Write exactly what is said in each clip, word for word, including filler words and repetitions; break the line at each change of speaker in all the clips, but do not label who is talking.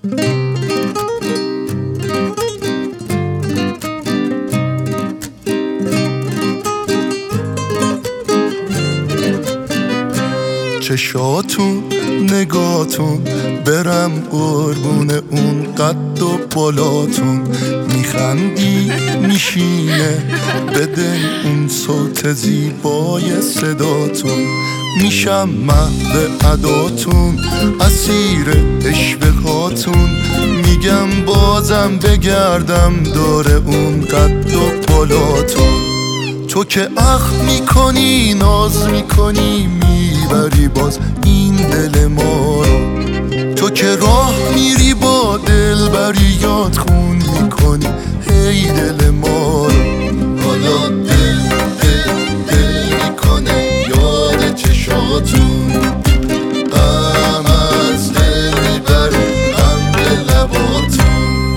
چشاتون نگاتون برم قربون اون قد و بالاتون، میخندی میشینه بدن اون صوت زیبای صداتون، میشم محو عداتون اسیر اشوقاتون، میگم بازم بگردم دور اون قد و بالاتون. تو که اخ میکنی ناز میکنی میبری باز این دل ما رو، تو که راه میری با دل بری یاد خون میکنی هی دل ما رو. حالا دل دل دل میکنه یاد چشاتون، غم از دل میبره هم به لباتون.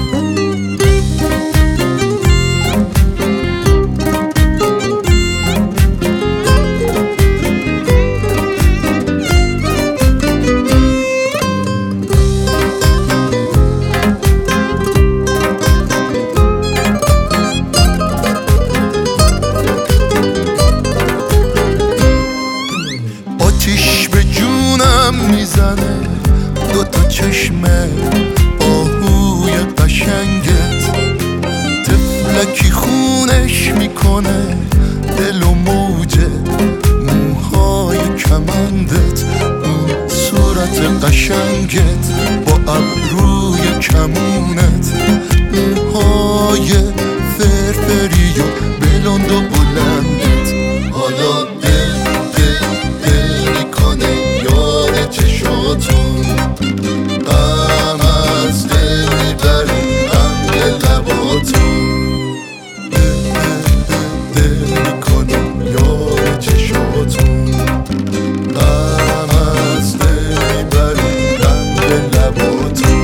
آتیش به جونم میزنه دوتا چشم آهوی قشنگت، طفلکی خونش میکنه دل و موج موهای کمندت، اون صورت قشنگت با ابروی کمونت، موهای فرفری و بلند و بلندت. حالا دل دل دل میکنه یاد چشاتون، غم از دل میبره هم به لباتون. دل دل دل میکنه یاد چشاتون، غم از دل میبره هم به لباتون.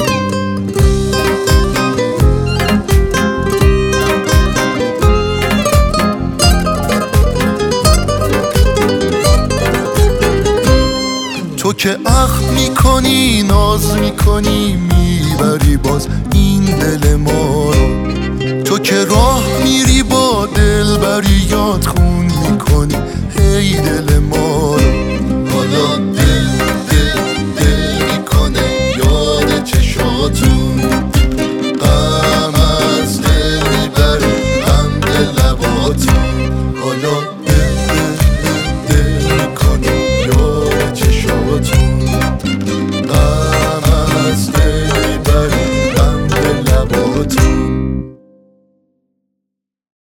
تو که اخ میکنی ناز میکنی میبری باز این دل ما رو، تو که راه میری با دل بری یاد خون میکنی هی دل ما رو.